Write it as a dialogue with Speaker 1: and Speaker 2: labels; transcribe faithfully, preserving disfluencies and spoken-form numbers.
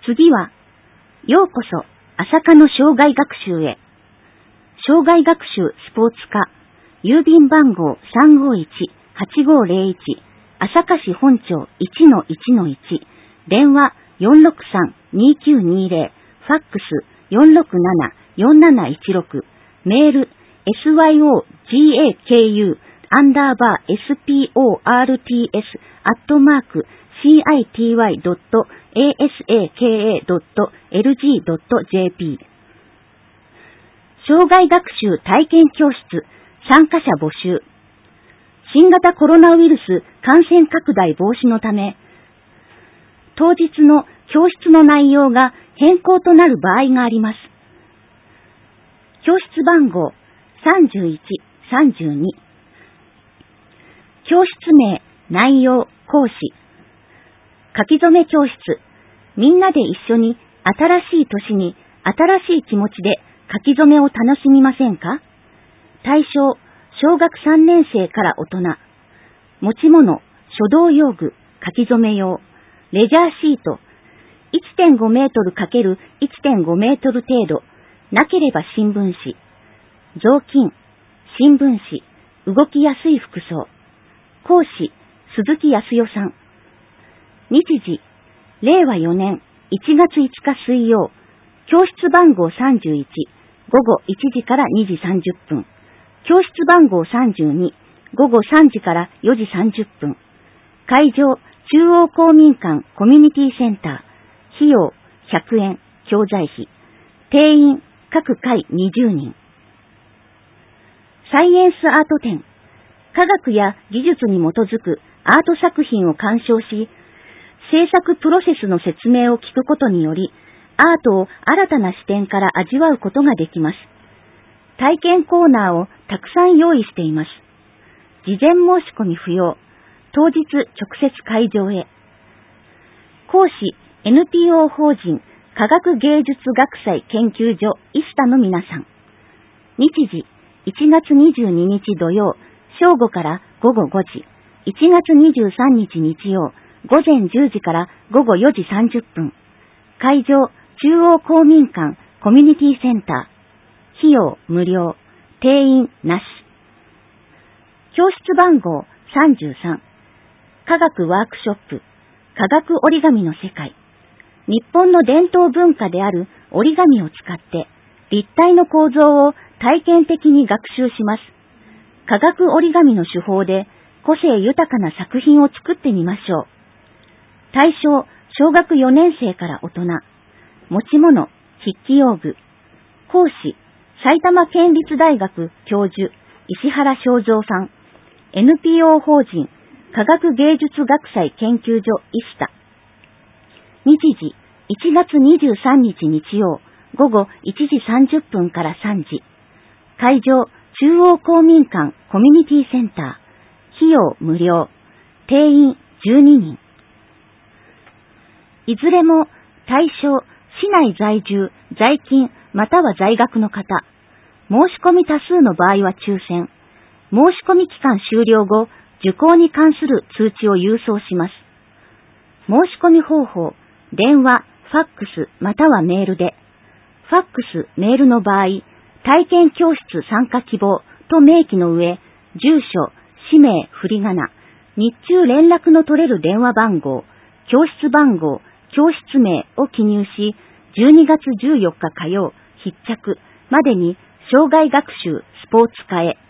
Speaker 1: 次は、ようこそ、朝霞の生涯学習へ。生涯学習スポーツ科、郵便番号 さんごいちはちごゼロいち、朝霞市本町 いちのいちのいち、電話 よんろくさんにきゅうにゼロ、ファックス よんろくななよんなないちろく、メール エスワイオージーエーケーユー アンダーバー エスピーオーアールティーエス アットマーク シーアイティーワイドットエーエスエーケーエードットエルジードットジェーピー 生涯学習体験教室参加者募集。新型コロナウイルス感染拡大防止のため、当日の教室の内容が変更となる場合があります。教室番号さんじゅういち、さんじゅうに。教室名、内容、講師。書き初め教室。みんなで一緒に新しい年に新しい気持ちで書き初めを楽しみませんか？対象、小学さんねん生から大人。持ち物、書道用具、書き初め用。レジャーシート。いってんごメートル ×いってんごメートル程度。なければ新聞紙。雑巾、新聞紙、動きやすい服装。講師、鈴木康代さん。日時、れいわよねんいちがついつか水曜。教室番号さんじゅういち、ごごいちじからにじさんじゅっぷん。教室番号さんじゅうに、ごごさんじからよじさんじゅっぷん。会場、中央公民館コミュニティセンター。費用、ひゃくえん、教材費。定員、各回にじゅうにん。サイエンスアート展。科学や技術に基づくアート作品を鑑賞し、制作プロセスの説明を聞くことにより、アートを新たな視点から味わうことができます。体験コーナーをたくさん用意しています。事前申し込み不要。当日直接会場へ。講師 エヌピーオー 法人科学芸術学祭研究所イスタの皆さん。日時いちがつにじゅうににち土曜正午からごごごじ。いちがつにじゅうさんにち日曜午前じゅうじからごごよじさんじゅっぷん。会場中央公民館コミュニティセンター。費用無料。定員なし。教室番号さんじゅうさん。科学ワークショップ。科学折り紙の世界。日本の伝統文化である折り紙を使って立体の構造を体験的に学習します。科学折り紙の手法で個性豊かな作品を作ってみましょう。対象、小学よねん生から大人。持ち物、筆記用具。講師、埼玉県立大学教授、石原正蔵さん。エヌピーオー 法人、科学芸術学祭研究所イスタ。日時、いちがつにじゅうさんにち日曜、ごごいちじさんじゅっぷんからさんじ。会場、中央公民館コミュニティセンター。費用無料。定員じゅうににん。いずれも対象、市内在住、在勤、または在学の方。申し込み多数の場合は抽選。申し込み期間終了後、受講に関する通知を郵送します。申し込み方法、電話、ファックス、またはメールで。ファックス、メールの場合、体験教室参加希望と明記の上、住所、氏名、振り仮名、日中連絡の取れる電話番号、教室番号、教室名を記入し、じゅうにがつじゅうよっか火曜、必着までに生涯学習スポーツ科へ。